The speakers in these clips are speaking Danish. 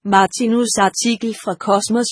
Martinus artikel fra Kosmos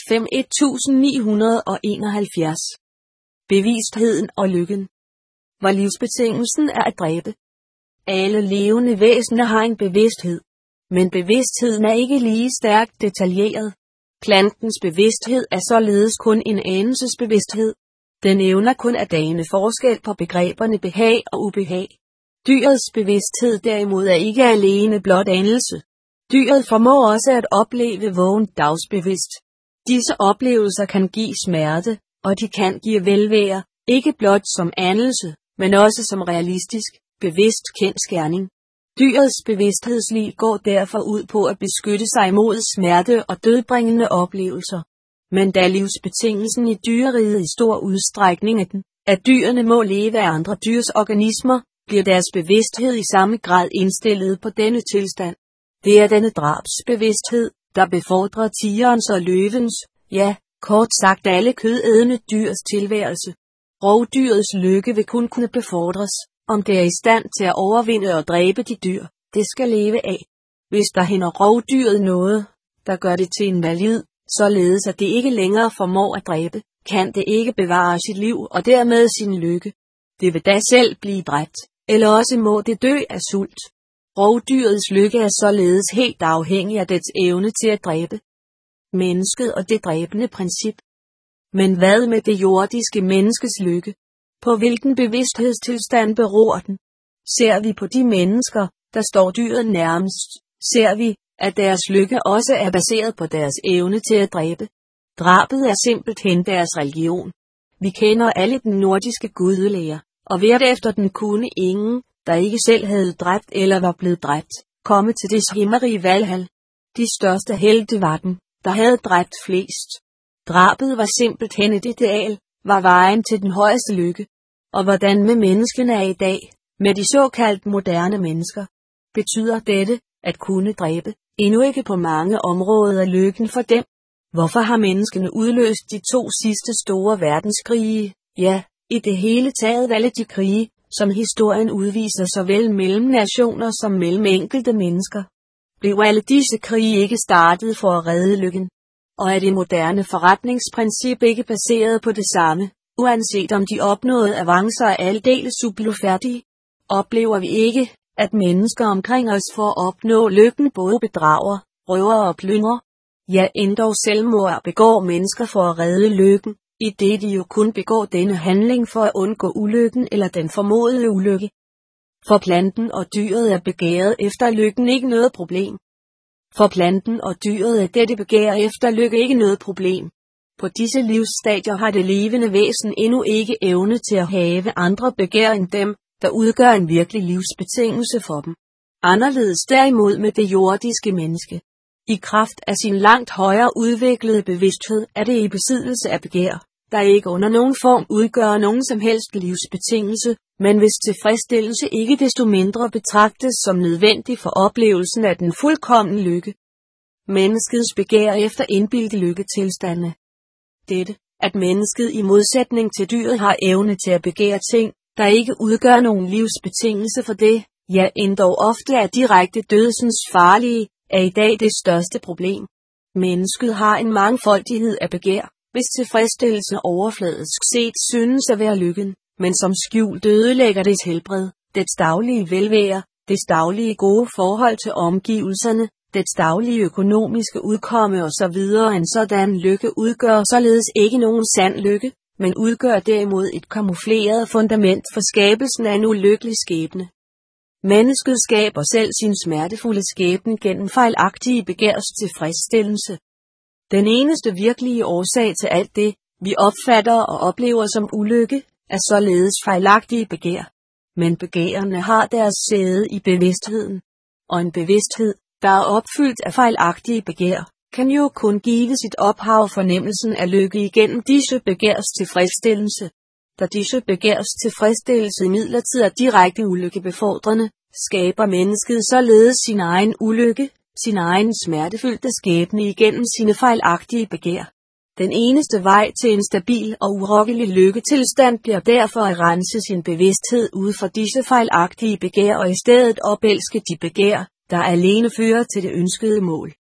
51971. Bevidstheden og lykken. Hvor livsbetingelsen er at dræbe. Alle levende væsener har en bevidsthed. Men bevidstheden er ikke lige stærkt detaljeret. Plantens bevidsthed er således kun en anelsesbevidsthed. Den evner kun at dane forskel på begreberne behag og ubehag. Dyrets bevidsthed derimod er ikke alene blot anelse. Dyret formår også at opleve vågent dagsbevidst. Disse oplevelser kan give smerte, og de kan give velvære, ikke blot som anelse, men også som realistisk, bevidst kendsgerning. Dyrets bevidsthedsliv går derfor ud på at beskytte sig mod smerte og dødbringende oplevelser. Men da livsbetingelsen i dyreriget i stor udstrækning er den, at dyrene må leve af andre dyrs organismer, bliver deres bevidsthed i samme grad indstillet på denne tilstand. Det er denne drabsbevidsthed, der befordrer tigerens og løvens, ja, kort sagt alle kødædende dyrs tilværelse. Rovdyrets lykke vil kun kunne befordres, om det er i stand til at overvinde og dræbe de dyr, det skal leve af. Hvis der hænder rovdyret noget, der gør det til en valid, således at det ikke længere formår at dræbe, kan det ikke bevare sit liv og dermed sin lykke. Det vil da selv blive dræbt, eller også må det dø af sult. Rovdyrets lykke er således helt afhængig af dets evne til at dræbe. Mennesket og det dræbende princip. Men hvad med det jordiske menneskes lykke? På hvilken bevidsthedstilstand beror den? Ser vi på de mennesker, der står dyret nærmest, ser vi, at deres lykke også er baseret på deres evne til at dræbe. Drabet er simpelthen deres religion. Vi kender alle den nordiske gudelære, og hvert efter den kunne ingen, der ikke selv havde dræbt eller var blevet dræbt, komme til det himmerige Valhall. De største helte var dem, der havde dræbt flest. Drabet var simpelthen et ideal, var vejen til den højeste lykke. Og hvordan med menneskene er i dag, med de såkaldt moderne mennesker? Betyder dette, at kunne dræbe, endnu ikke på mange områder af lykken for dem? Hvorfor har menneskene udløst de 2 sidste store verdenskrige, ja, i det hele taget alle de krige, som historien udviser såvel mellem nationer som mellem enkelte mennesker? Blev alle disse krige ikke startet for at redde lykken? Og er det moderne forretningsprincip ikke baseret på det samme, uanset om de opnåede avancer er aldeles ublufærdige? Oplever vi ikke, at mennesker omkring os for at opnå lykken både bedrager, røver og plyndrer? Ja, endog selvmord begår mennesker for at redde lykken, i det de jo kun begår denne handling for at undgå ulykken eller den formodede ulykke. For planten og dyret er begæret efter lykken ikke noget problem. For planten og dyret er dette begær efter lykke ikke noget problem. På disse livsstadier har det levende væsen endnu ikke evne til at have andre begær end dem, der udgør en virkelig livsbetingelse for dem. Anderledes derimod med det jordiske menneske. I kraft af sin langt højere udviklede bevidsthed er det i besiddelse af begær, der ikke under nogen form udgør nogen som helst livsbetingelse, men hvis tilfredsstillelse ikke desto mindre betragtes som nødvendig for oplevelsen af den fuldkomne lykke. Menneskets begær efter indbildte lykketilstande. Dette, at mennesket i modsætning til dyret har evne til at begære ting, der ikke udgør nogen livsbetingelse for det, ja endog ofte er direkte dødsens farlige, er i dag det største problem. Mennesket har en mangfoldighed af begær, hvis tilfredsstillelsen overfladisk set synes at være lykken, men som skjult ødelægger dets helbred, dets daglige velvære, dets daglige gode forhold til omgivelserne, dets daglige økonomiske udkomme osv. En sådan lykke udgør således ikke nogen sand lykke, men udgør derimod et kamufleret fundament for skabelsen af en ulykkelig skæbne. Mennesket skaber selv sin smertefulde skæbne gennem fejlagtige begærs tilfredsstillelse. Den eneste virkelige årsag til alt det, vi opfatter og oplever som ulykke, er således fejlagtige begær. Men begærene har deres sæde i bevidstheden. Og en bevidsthed, der er opfyldt af fejlagtige begær, kan jo kun give sit ophav fornemmelsen af lykke igennem disse begærs tilfredsstillelse. Da disse begærs tilfredsstillelse imidlertid er direkte ulykkebefordrende, skaber mennesket således sin egen ulykke, sin egen smertefyldte skæbne igennem sine fejlagtige begær. Den eneste vej til en stabil og urokkelig lykketilstand bliver derfor at rense sin bevidsthed ud for disse fejlagtige begær og i stedet opelske de begær, der alene fører til det ønskede mål.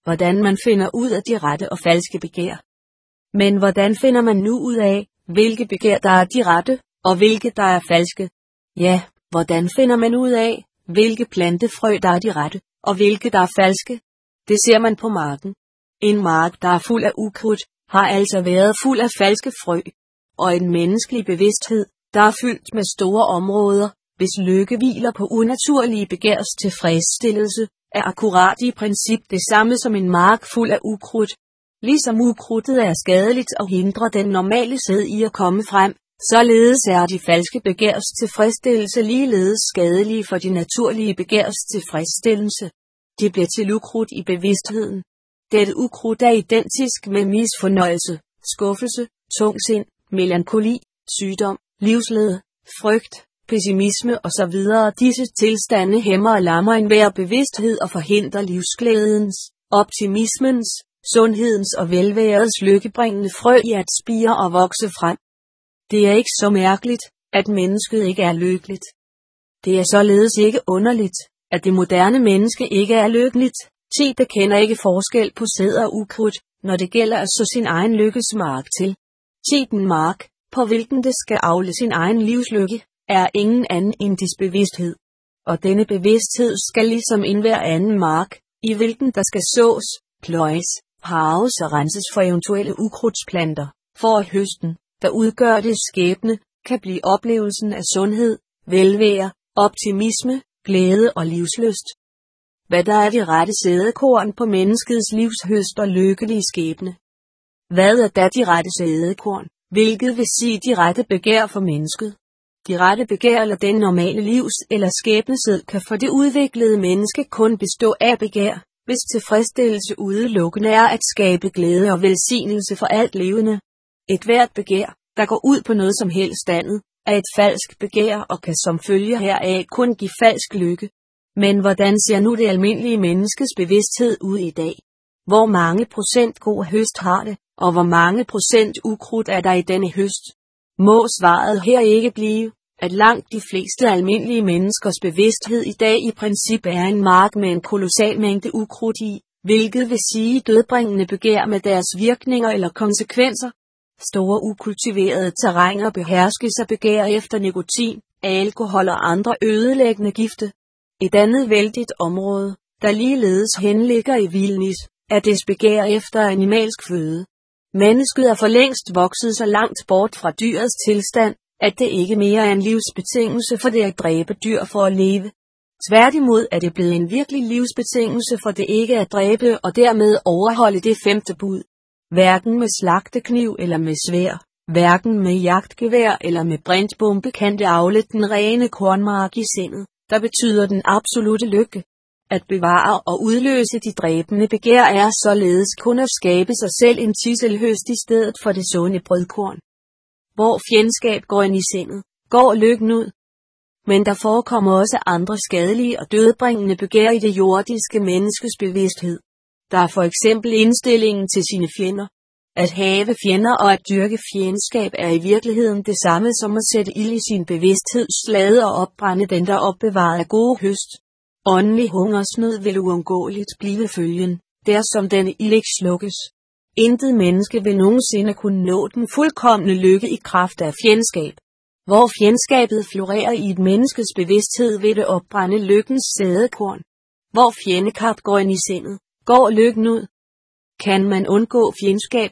hvordan man finder ud af de rette og falske begær. Men hvordan finder man nu ud af, hvilke begær der er de rette, og hvilke der er falske? Ja, hvordan finder man ud af, hvilke plantefrø der er de rette, og hvilke der er falske? Det ser man på marken. En mark, der er fuld af ukrudt, har altså været fuld af falske frø. Og en menneskelig bevidsthed, der er fyldt med store områder, hvis lykke hviler på unaturlige begærs tilfredsstillelse, er akkurat i princip det samme som en mark fuld af ukrudt. Ligesom ukrudtet er skadeligt og hindrer den normale sæd i at komme frem, således er de falske begærs tilfredsstillelse ligeledes skadelige for de naturlige begærs tilfredsstillelse. De bliver til ukrudt i bevidstheden. Dette ukrudt er identisk med misfornøjelse, skuffelse, tungsind, melankoli, sygdom, livslede, frygt, pessimisme osv. Disse tilstande hæmmer og lammer enhver bevidsthed og forhindrer livsglædens, optimismens, sundhedens og velværets lykkebringende frø i at spire og vokse frem. Det er ikke så mærkeligt, at mennesket ikke er lykkeligt. Det er således ikke underligt, at det moderne menneske ikke er lykkeligt. Det kender ikke forskel på sæd og ukrudt, når det gælder at så sin egen lykkes mark til. Den mark, på hvilken det skal avle sin egen livslykke, er ingen anden end dis bevidsthed. Og denne bevidsthed skal ligesom enhver anden mark, i hvilken der skal sås, pløjes, harves og renses for eventuelle ukrudtsplanter, for at høsten, der udgør det skæbne, kan blive oplevelsen af sundhed, velvære, optimisme, glæde og livslyst. Hvad der er de rette sædekorn på menneskets livshøst og lykkelige skæbne? Hvad er da de rette sædekorn, hvilket vil sige de rette begær for mennesket? De rette begær eller den normale livs- eller skæbnesæd kan for det udviklede menneske kun bestå af begær, hvis tilfredsstillelse udelukkende er at skabe glæde og velsignelse for alt levende. Et hvert begær, der går ud på noget som helst andet, er et falsk begær og kan som følge heraf kun give falsk lykke. Men hvordan ser nu det almindelige menneskes bevidsthed ud i dag? Hvor mange procent god høst har det, og hvor mange procent ukrudt er der i denne høst? Må svaret her ikke blive, at langt de fleste almindelige menneskers bevidsthed i dag i princip er en mark med en kolossal mængde ukrudt i, hvilket vil sige dødbringende begær med deres virkninger eller konsekvenser. Store ukultiverede terræner beherskes af begær efter nikotin, alkohol og andre ødelæggende gifte. Et andet vældigt område, der ligeledes henligger i vildnis, er dets begær efter animalsk føde. Mennesket er for længst vokset så langt bort fra dyrets tilstand, at det ikke mere er en livsbetingelse for det at dræbe dyr for at leve. Tværtimod er det blevet en virkelig livsbetingelse for det ikke at dræbe og dermed overholde det 5. bud. Hverken med slagtekniv eller med sværd, hverken med jagtgevær eller med brintbombe kan det afle den rene kornmark i sindet, der betyder den absolute lykke. At bevare og udløse de dræbende begær er således kun at skabe sig selv en tidselhøst i stedet for det sunde brødkorn. Hvor fjendskab går ind i sindet, går lykken ud. Men der forekommer også andre skadelige og dødbringende begær i det jordiske menneskes bevidsthed. Der er for eksempel indstillingen til sine fjender. At have fjender og at dyrke fjendskab er i virkeligheden det samme som at sætte ild i sin bevidstheds slade og opbrænde den der opbevaret af gode høst. Åndelig hungersnød vil uundgåeligt blive følgen, dersom denne ild ikke slukkes. Intet menneske vil nogensinde kunne nå den fuldkomne lykke i kraft af fjendskab. Hvor fjendskabet florerer i et menneskes bevidsthed vil det opbrænde lykkens sædekorn. Hvor fjendekap går ind i sindet, går lykken ud. Kan man undgå fjendskab?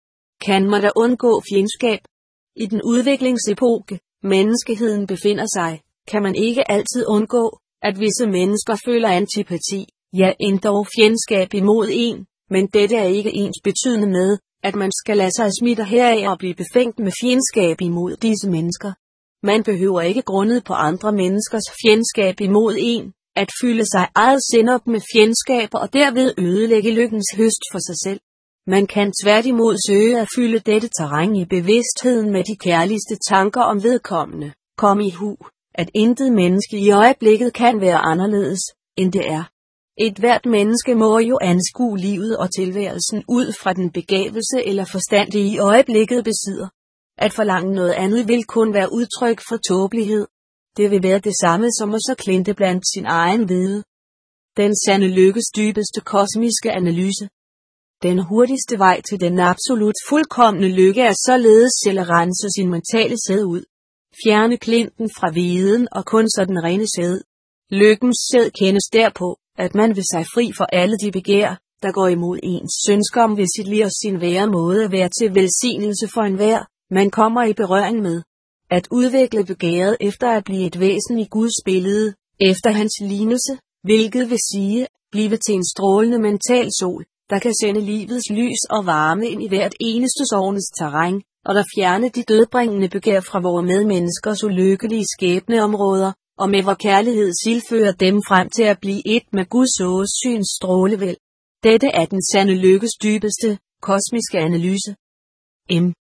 Kan man da undgå fjendskab? I den udviklingsepoke, menneskeheden befinder sig, kan man ikke altid undgå, at visse mennesker føler antipati, ja endog fjendskab imod en, men dette er ikke ens betydende med, at man skal lade sig smitte heraf og blive befængt med fjendskab imod disse mennesker. Man behøver ikke grundet på andre menneskers fjendskab imod en, at fylde sig eget sind op med fjendskaber og derved ødelægge lykkens høst for sig selv. Man kan tværtimod søge at fylde dette terræn i bevidstheden med de kærligste tanker om vedkommende. Kom i hu, at intet menneske i øjeblikket kan være anderledes, end det er. Et hvert menneske må jo anskue livet og tilværelsen ud fra den begavelse eller forstand det i øjeblikket besidder. At forlange noget andet vil kun være udtryk for tåbelighed. Det vil være det samme som at så klinte blandt sin egen hvede. Den sande lykkes dybeste kosmiske analyse. Den hurtigste vej til den absolut fuldkomne lykke er således selv at rense sin mentale sæd ud. Fjerne klinten fra viden og kun så den rene sæd. Lykkens sæd kendes derpå, at man vil sig fri for alle de begær, der går imod ens ønsker om ved sit liv og sin væremåde at være til velsignelse for enhver, man kommer i berøring med. At udvikle begæret efter at blive et væsen i Guds billede, efter hans lignelse, hvilket vil sige, blive til en strålende mental sol, der kan sende livets lys og varme ind i hvert eneste sovnes terræn, og der fjerne de dødbringende begær fra vore medmenneskers ulykkelige skæbneområder, og med vor kærlighed tilfører dem frem til at blive et med Guds åsyns strålevæld. Dette er den sande lykkes dybeste, kosmiske analyse. M.